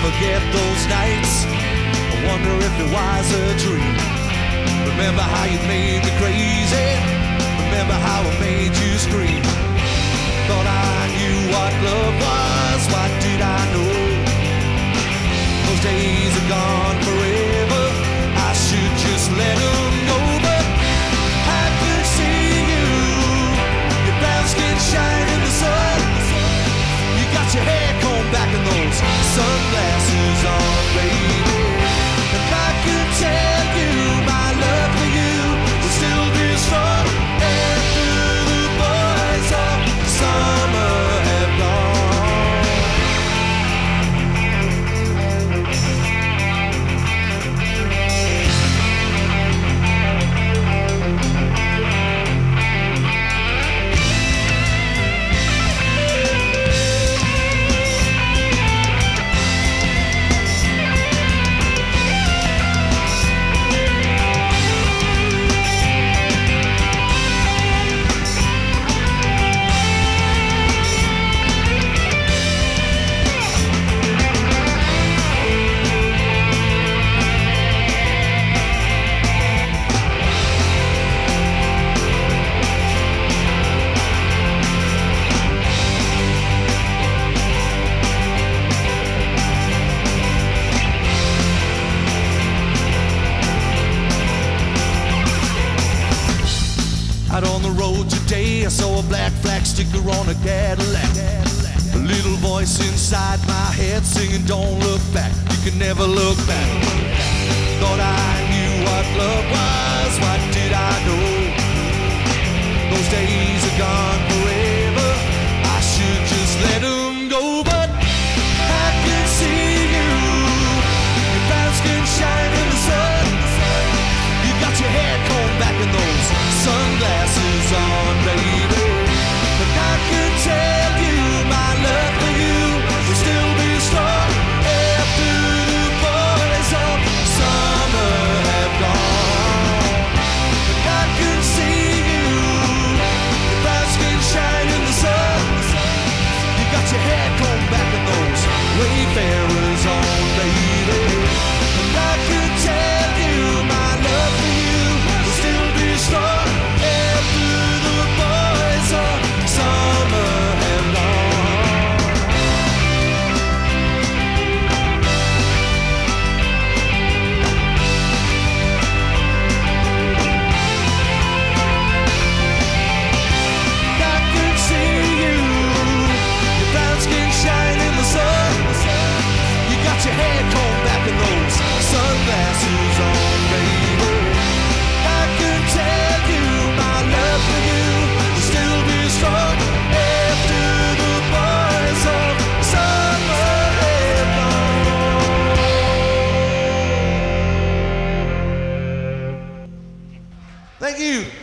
forget those nights. I wonder if it was a dream. Remember how you made me crazy. Remember how I made you scream. Thought I knew what love was. What did I know? Those days are gone forever. I should just let them go. But I could see you. Your brown skin shine in the sun. You got your hair combed back and those sunglasses on, baby. If I could tell you my love for you will still be strong after the boys of summer have gone. Out on the road today, I saw a black flag sticker on a Cadillac. A little voice inside my head singing, don't look back, you can never look back. Thought I knew what love was, what did I know? Those days are gone forever, I should just let them go. But I can see you, your brown skin shine in the sun. You got your hair combed back in those sunglasses on, baby. But I could tell you my love for you will still be strong after the boys of summer have gone. But I can see you, your brown skin shine in the sun. You got your hair combed back in those Wayfarers on, baby. And I could tell you my love for you will still be strong after the boys of summer have gone. I could see you, your brown skin shine in the sun. You got your hair combed back in those sunglasses on, baby. I can tell you my love for you will still be strong after the boys of summer have gone. Thank you.